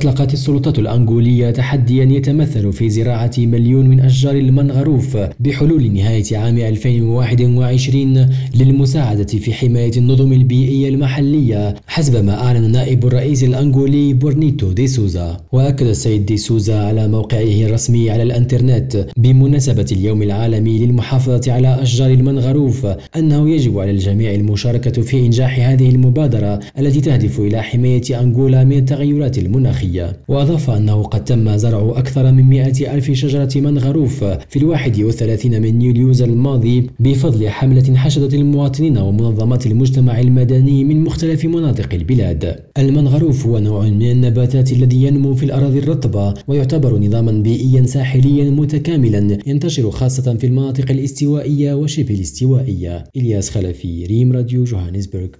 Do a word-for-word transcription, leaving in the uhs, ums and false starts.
أطلقت السلطات الأنغولية تحديا يتمثل في زراعة مليون من أشجار المنغروف بحلول نهاية عام ألفين وواحد وعشرين للمساعدة في حماية النظم البيئية المحلية، حسب ما أعلن نائب الرئيس الأنغولي بورنيتو دي سوزا. وأكد السيد دي سوزا على موقعه الرسمي على الإنترنت بمناسبة اليوم العالمي للمحافظة على أشجار المنغروف أنه يجب على الجميع المشاركة في إنجاح هذه المبادرة التي تهدف إلى حماية أنغولا من التغيرات المناخية. وأضاف أنه قد تم زرع أكثر من مئة ألف شجرة منغروف في الواحد والثلاثين من يوليوز الماضي بفضل حملة حشدت المواطنين ومنظمات المجتمع المدني من مختلف مناطق البلاد. المنغروف هو نوع من النباتات الذي ينمو في الأراضي الرطبة ويعتبر نظاما بيئيا ساحليا متكاملا ينتشر خاصة في المناطق الاستوائية وشبه الاستوائية. إلياس خلفي، ريم راديو، جوهانسبرغ.